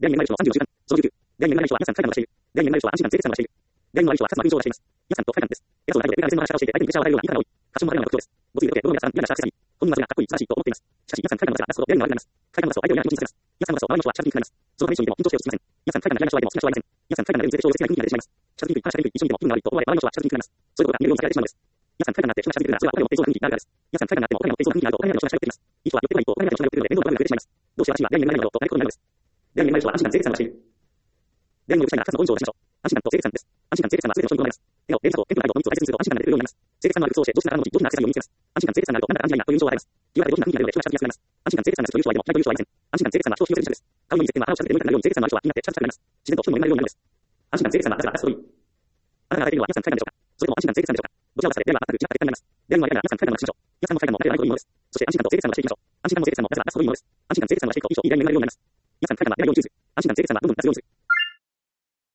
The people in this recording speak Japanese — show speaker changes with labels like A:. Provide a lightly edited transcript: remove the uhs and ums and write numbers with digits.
A: 出会いになる人の30を習慣、その19、出会いになる人は皆さん快感をしている。出会いになる人は安心感、税制算をしている。出会いになる人は2つの勲章を出しています。皆さんと快感です。偉そうな態度で部下の別の話を教えて相手にプレッシャーを与えるような言い方が多い。過小もあるような特徴です。ごついよってどの皆さん嫌なシャーセサミ。本人はそれがかっこいい、素晴らしいと思っています。しかし皆さん快感の出せば出すほど出会いになるます。快感の出すと相手を嫌な気持ちにさせます。皆さんの出すと周りの人は近づきにくくなります。そのため一緒にいても緊張して落ち着きません。皆さん快感が嫌な人は相手も好きな人はありません。皆さん快感が出るにつれて超絶的な空気になってしまいます。近づきにくい、話しにくい、一緒にいても気分が悪いと思われ、周りの人は近づきにくくなります。そういうことが見えるようにされてしまうのです。皆さん快感があって人が近づいてくるならそれはお金を持っていそうな雰囲気になるからです。皆さん快感があってもお金が持っていそうな雰囲気になるとお金の人が近寄ってきます。いい人は寄ってこないとお金が人が寄ってくるので面倒な部分が増えてしまいます。どうして私は出会いにならないのだろうと悩むことになるのです。出会いになる人は安心感、税制算をしている。出会いの良さな2つの根性を出しましょう。安心感と税制算です。安心感、税制算は全ての人に求めます。笑顔、礼儀と謙虚な態度の3つを大切にすると安心感が出るようになります。税制算のある服装をして上司ならの上司なアクセサリーを身につけます。安心感、税制算があるとなんだか安心がいいなという印象を与えます。言われて上品な空気になるので人が近づきやすくなります。安心感、税制算が人を言う人はいても意外と言う人はいません。安心感、税制算は人を信用する人です。買うのに絶対は腹をしゃべってもいいからなるように税制算のある人は気になって近づきたくなります。自然と気分も読めるようになるのです。安心感、税制算は出せば出すほどいい。あなたが与えているのは皆さん快感でしょうか。それとも安心感、税制算でしょうか。どちらを出されでは全く違った結果になります。出会いの相手が皆さん快感をなくしましょう。皆さんの快感も誰でないほどいいものです。そして安心感と税制算をしていきましょう。安心感も税制算も出せば出すほどいいものです。安心感、税制算をしていくといい人、いい恋愛になれるようになります。皆さん快感が出ないように注意する。安心感、税制算はどんどん出すようにする。